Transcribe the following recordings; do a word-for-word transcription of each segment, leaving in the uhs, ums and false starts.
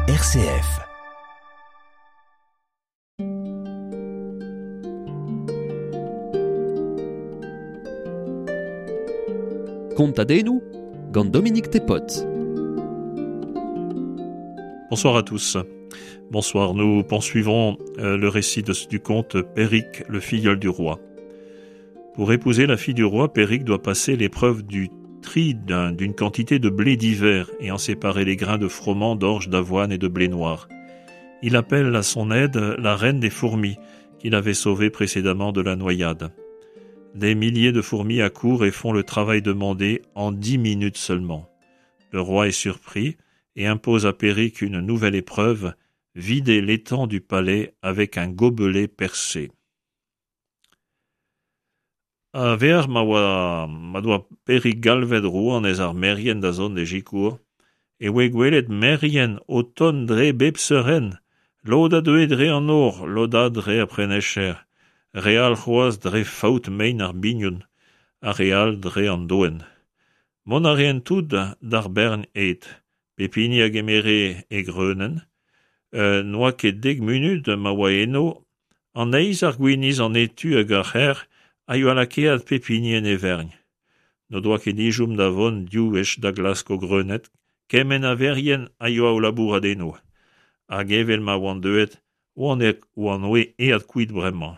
R C F. Contadenu, gant Dominique Tepot. Bonsoir à tous. Bonsoir, nous poursuivons euh, le récit de, du conte Péric, le filleul du roi. Pour épouser la fille du roi, Péric doit passer l'épreuve du tri d'un, d'une quantité de blé d'hiver et en séparer les grains de froment, d'orge, d'avoine et de blé noir. Il appelle à son aide la reine des fourmis, qu'il avait sauvée précédemment de la noyade. Des milliers de fourmis accourent et font le travail demandé en dix minutes seulement. Le roi est surpris et impose à Péric une nouvelle épreuve, vider l'étang du palais avec un gobelet percé. A ver ma oa, ma doa Péric galvet rouan ez ar merien da zon de jikour, e oe gwelet merien o ton dre bepseren, loda deuet dre an or, loda dre aprenecher, real c'hoaz dre faout mein ar bignoun, a real dre an doen. Mon a rien tout d'ar bern et, pepini a gemere e greunen, euh, noa ket deg munut ma oa eno, an eiz ar gwiniz an etu hag ar c'her, a yo ala kead pepini en evergn. No doa ket nijoum da von diouech da glasko greunet, kemen a verien a yo a o labour adeno. A gevel ma oan deuet, oan e oan oe e ad kuit bremañ.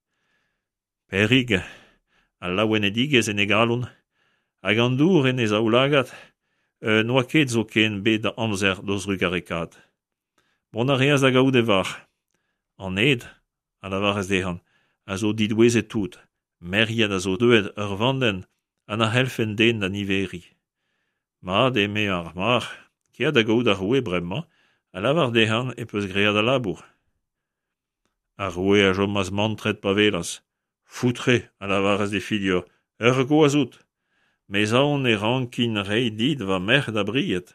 Péric, a laouen edigez en e galon, hag an dour en ez aoulagat, euh, noa ket zo ken bet da amzer doz rugarekat. Bon a reaz da gaout e var. An ed, a la varez dehan, a zo didouezet tout, merien a zo deuet ur vanden, an a helfen den da niveri. Ma de me ar mar, kia da gaout a roue bremañ, a la var dehan e peus gread a labour. A roue a jom az mantret pavelas, foutre a la varez de filio, ur go a zout, mais aon e rankin rei dit va mer da briet.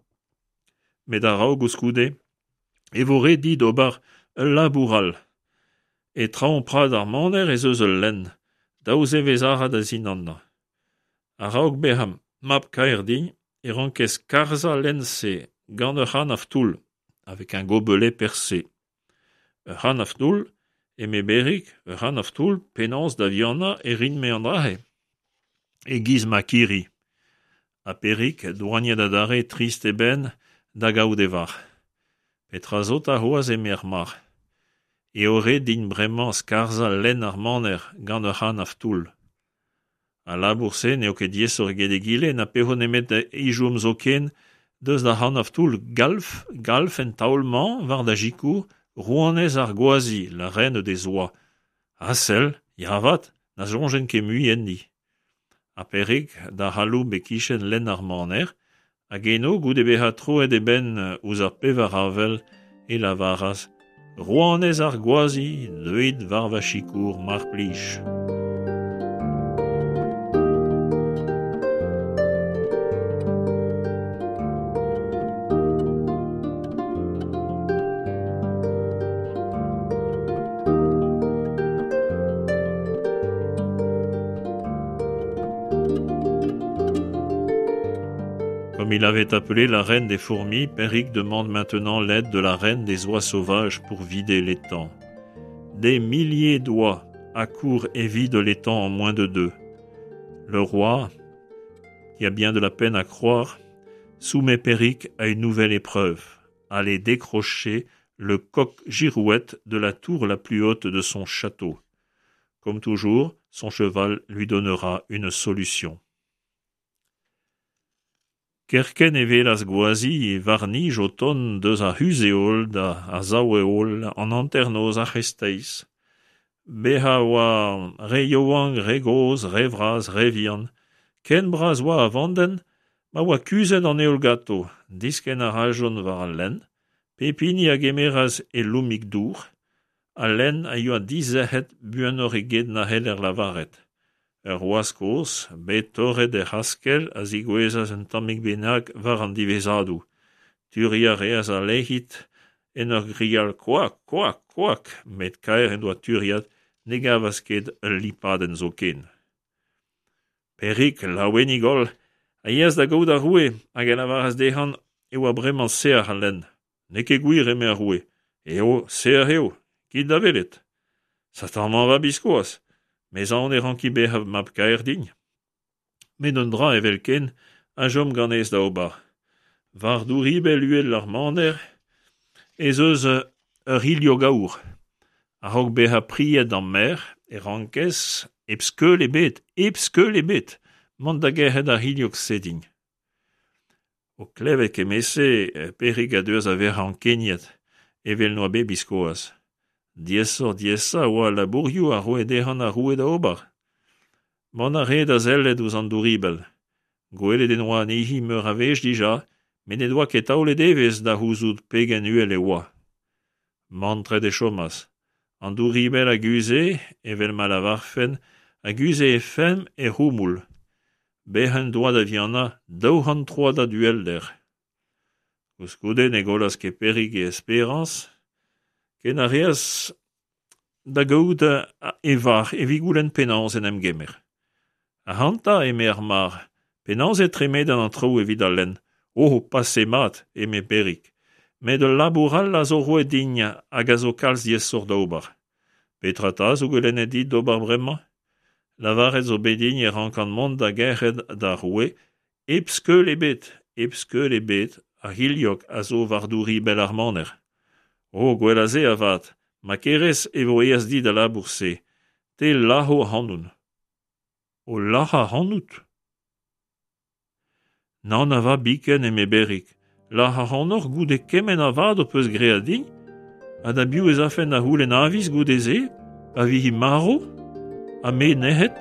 Met a raog o skoude, e vo re dit obar ul laboural, e traon prad ar maner ez eus ul len, daouz e vezara da zinanna. A raog beham map kaer din, e rankez karza lense gant ur c'han af toul, avec un gobelet percé. Ur c'han af toul, e me Péric, ur c'han af toul, penans da vianna e rin me an drahe. E giz ma kiri. A Péric, douaniet da dare trist e ben, da gaout e var. Petra zot a hoaz e mer mar. E ore din bremañ skarza len ar maner gant ur c'han af toul. A labour-se neo ket diesor gede gile na pehon emet ijoum zo ken deus da c'han af toul galf, galf en taoulman war da jikour rouanez ar goazi, la reine des oa. A sel, yavat, na zonjen ket muien ni. A Péric da halou be kichen len ar maner, hag eno goude beha troet e ben ouz ar pevar avel e la varaz. Rouanez ar goazi, deuit var va chikour mar plij. Comme il avait appelé la reine des fourmis, Péric demande maintenant l'aide de la reine des oies sauvages pour vider l'étang. Des milliers d'oies accourent et vident l'étang en moins de deux. Le roi, qui a bien de la peine à croire, soumet Péric à une nouvelle épreuve, aller décrocher le coq girouette de la tour la plus haute de son château. Comme toujours, son cheval lui donnera une solution. Kerken e velas goazi e varnij o ton deus a huzeol da a zaoueol an anternoz a c'hesteiz. Beha oa re yoang, re goz, re vraz, re vian. Ken braz oa a vanden, ma oa kuzet an eol gato, disken a rajon war a len, pepini a gemeraz e loumik dour, a len a yo a dizehet buan ore ged na heller lavaret. Ur oaskoz, bet torret e haskel a zigouezaz un tammig bennak war an divezadou. Turia reaz a lehit en ur grial koak, koak, koak, met kaer en doa turiat ne gavas ket ul lipaden zo ken. Péric, laouenigol, a yaz da gaout a roue, hag en avaras dehan e oa bremañ sear a len. Ne ket gwir eme ar roue. Eo, ser eo, kit da velet. Satan man va biskoaz, mais an e ranki behav map kaer dign. Met un dra evel ken, a jom ganez da obar. Var douribel uel ar maner, ez eus uh, ur hilio gaour. A hog beha priet an mer, e rankez, ep skeul e bet, ep skeul e bet, mant da gehet ar hiliok seding. O klevet kemese, perig a deus a ver an keniet, evel noa be biskoaz. Diesor diesa oa labourioù a roe dehan a roe da obar. Mon a red a zellet ouz an douribel. Gwelet en oa nihi meur a vez dija, men e doa ket taolet evez da houzout pegen uel e oa. Mantre de chomas. An douribel a guze, evel mal a varfen, a guze e fem e roumoul. Behen doa da viana, daouhan troa da duel der. Gouskoude ne golas ke perig e esperance, ken a reas da gaout e var e vigoulen penans en em gemer. A hanta e mer mar, penans e tremet an antrou e vidalen, oh, passe mat e me perig, me de laboural a zo roe digna hag a zo kalz diesor da obar. Petrata zo gelen e dit d'obar bremañ? Lavaret zo bedign e rankan mont da gerred da roe, ep skeul e bet, ep skeul e bet, a hiliok a zo vardouri bel ar maner. O, gwelaze avat, ma kerez e vo eaz di da labourse, te laho hanoun. O laha hanout? Nan ava biken e me berik, laha hanor goude kemen avad o peus gre a dign, a da biou ez afen a houlen avis goude ze, a vihi maro, a me nehet.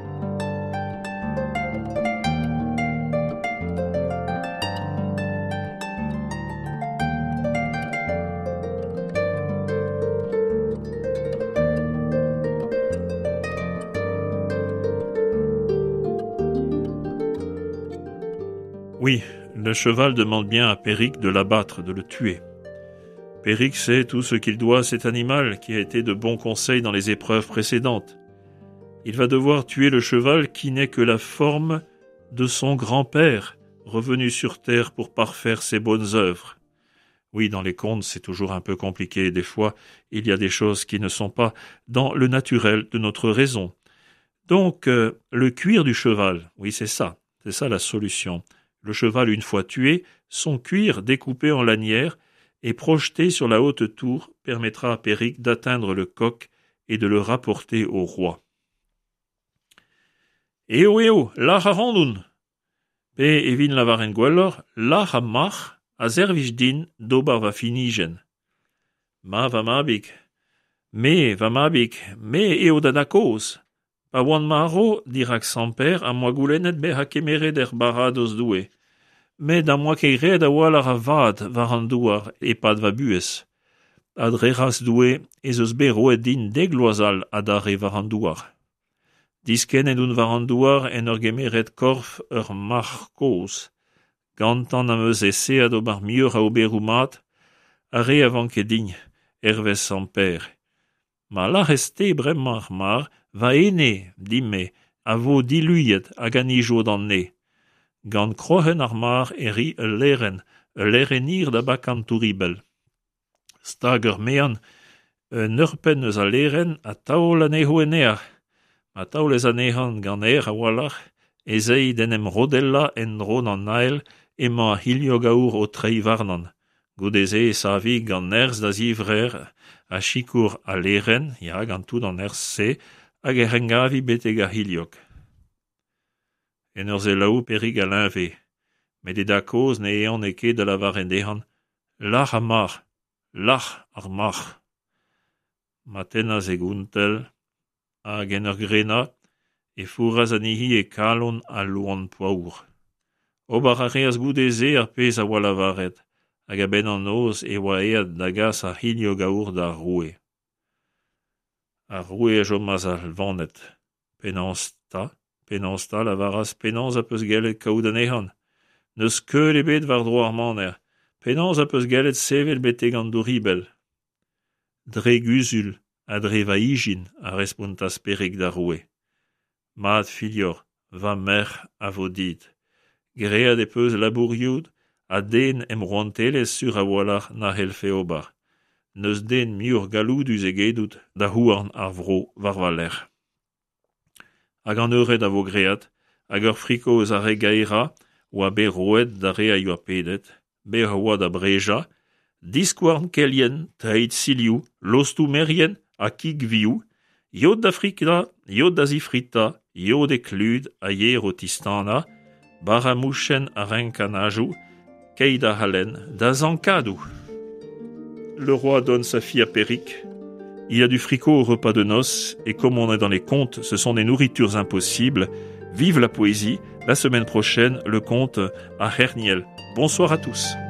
Oui, le cheval demande bien à Péric de l'abattre, de le tuer. Péric sait tout ce qu'il doit à cet animal qui a été de bons conseils dans les épreuves précédentes. Il va devoir tuer le cheval qui n'est que la forme de son grand-père, revenu sur terre pour parfaire ses bonnes œuvres. Oui, dans les contes, c'est toujours un peu compliqué. Des fois, il y a des choses qui ne sont pas dans le naturel de notre raison. Donc, euh, le cuir du cheval, oui, c'est ça. C'est ça la solution. Le cheval, une fois tué, son cuir découpé en lanières et projeté sur la haute tour permettra à Péric d'atteindre le coq et de le rapporter au roi. Eo eo, la ha randoun. Pe evin la varen gwellor, la ha mach a zervich din d'obar va finigen. Ma va mabik. Me va mabik, me eo da da koz. Pa oan maro, dirak samper, a moa goulennet be ha kemeret er baradoz doue. Met a moa keiret a oalar a vad var an douar e pad va buez. Ad reras doue ez eus be roet din degloazal a dare var an douar. Disken edun var an douar en ur gemeret korf ur mar koz. Gantan am eus ese ad obar miur a oberou mat, a re avant ket dign, ervez samper. Ma la reste bremañ ar mar, va ene, dimme, a vo diluyet hag an ijo d'an ne. Gant krohen ar mar e ri ul leren, ul lerenir da bak an touribel. Stag ur mean, un urpen eus a leren a taol an eho en ear. Ma taol ez an ehan gant er a walach, e zei den em rodella en ron an nael ema hilio gaour o trei varnan. Goudeze savi gant nerz da zivrer a chikour a leren, ya gant tout an erz se, hag e rengavi beteg a hiliok. En ur ze laou perig a linve, met e da koz ne ean eke da la varen dehan, lach a mar, lach ar mar. Maten a ze gountel, hag en ur grena, e fouraz anihi e kalon a louan poaour. Obar a reaz goudeze ar pez a wala varet, hag a ben an oz e oa ead da gas a hilio gaour da roue. A roue a jomaz al vanet. Penans ta, penans ta la varas penans a peus gellet kaout an ehan. Neus keul e bet var dro ar maner. Penans a peus gellet sevel beteg an douribel. Dre guzul a dre va ijin a respontas Péric da roue. Mat filior, va mer a vo dit. Gread e peus labouriout, a den emroantelez sur a walar na helfe obar. Neus den miur galoudus egedout da houarn ar vro war valer. Hag an eured a vo great, hag ur frikoz a re gaera, oa be roed da re a ioa pedet, be a oa da breja, diskouarn kelien, traid siliou, lostou merien, a kig viou, yod da frikda, yod da zifrita, yod e klud a yer o tistana, bar a mouchen a renkanajou, keid a halen da zankadou. Le roi donne sa fille à Péric. Il y a du fricot au repas de noces, et comme on est dans les contes, ce sont des nourritures impossibles. Vive la poésie. La semaine prochaine, le conte à Herniel. Bonsoir à tous.